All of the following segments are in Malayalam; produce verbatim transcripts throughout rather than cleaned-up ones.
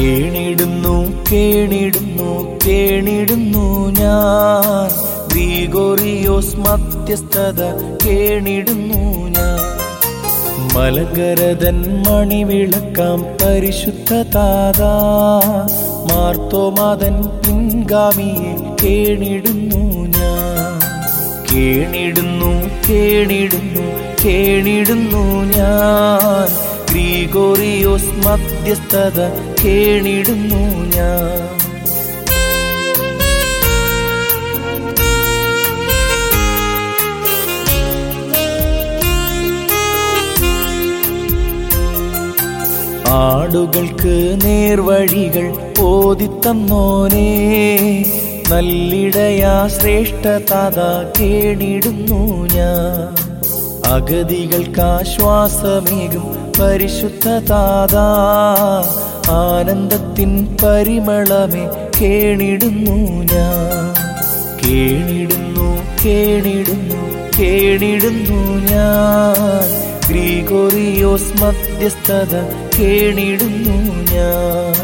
കേണിടുന്നു കേണിടുന്നു കേണിടുന്നു ഞാൻ ഗ്രിഗോറിയോസ് മധ്യസ്ഥത കേണിടുന്നു ഞാൻ. മലങ്കരതൻ മണിവിളക്കാം പരിശുദ്ധ താതാ മാർത്തോമാതൻ പിൻഗാമിയെ കേണിടുന്നു ഞാൻ. കേണിടുന്നു കേണിടുന്നു കേണിടുന്നു ഞാൻ ഗ്രിഗോറിയോസ് മധ്യസ്ഥത കേണിടുന്നു ഞാൻ. ആടുകൾക്ക് നേർവഴികൾ ഓതിത്തന്നോനേ നല്ലിടയാ ശ്രേഷ്ഠ താതാ കേണിടുന്നു ഞാൻ. അഗതികൾക്കാശ്വാസമേകും പരിശുദ്ധ താതാ ആനന്ദത്തിൻ പരിമളമേ കേണിടുന്നു ഞാൻ. കേണിടുന്നു കേണിടുന്നു കേണിടുന്നു ഞാൻ ഗ്രിഗോറിയോസ് മധ്യസ്ഥത കേണിടുന്നു ഞാൻ.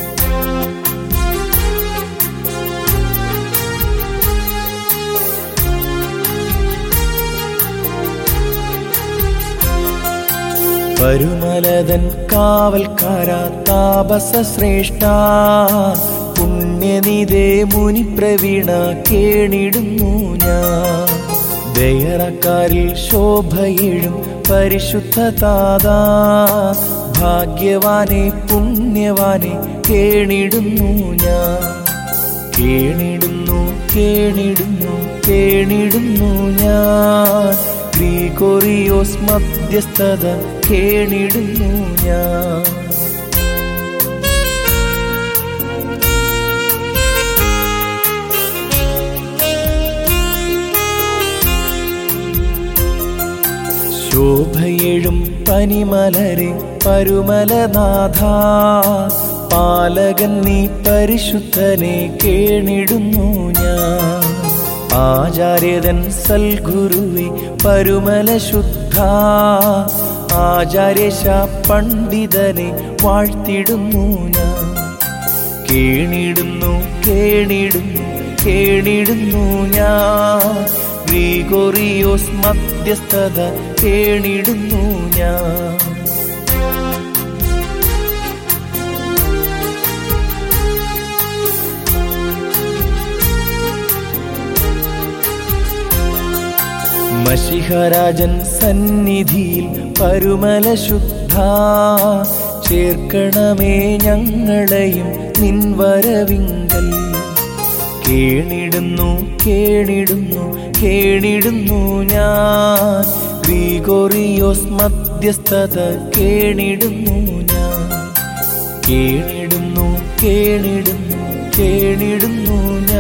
പരുമലതൻ കാവൽക്കാരാ താപസ ശ്രേഷ്ഠ പുണ്യനിധേ മുനിപ്രവീണ കേണിടുന്നു ഞാൻ. ദയറക്കാരിൽ ശോഭയെഴും പരിശുദ്ധ താതാ ഭാഗ്യവാനെ പുണ്യവാനെ കേണിടുന്നു ഞാൻ. കേണിടുന്നു കേണിടുന്നു കേണിടുന്നു ഞാൻ ഗ്രിഗോറിയോസ് മധ്യസ്ഥത കേണിടുന്നു ഞാൻ. ശോഭയെഴും പനിമലരെ പരുമലനാഥ പാലകൻ നീ പരിശുദ്ധനെ കേണിടുന്നു ഞാൻ. ആചാര്യതൻ സൽഗുരുവെ പരുമല ശുദ്ധ ആചാര്യശ പണ്ഡിതനെ വാഴ്ത്തിടുന്നു ഞാൻ. കേണിടുന്നു കേണിടുന്നു കേണിടുന്നു ഞാൻ ഗ്രിഗോറിയോസ് മധ്യസ്ഥത കേണിടുന്നു ഞാൻ. മശിഹരാജൻ സന്നിധിയിൽ പരുമല ശുദ്ധ ചേർക്കണമേ ഞങ്ങളെയും നിൻവരവിങ്കൽ. കേണിടുന്നു കേണിടുന്നു കേണിടുന്നു ഞാൻ ഗ്രിഗോറിയോസ് മധ്യസ്ഥത കേണിടുന്നു ഞാൻ. കേണിടുന്നു കേണിടുന്നു കേണിടുന്നു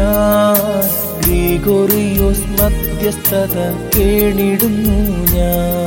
ഞാൻ ഗ്രിഗോറിയോസ് മധ്യസ്ഥത കേണിടുന്നു ഞാൻ.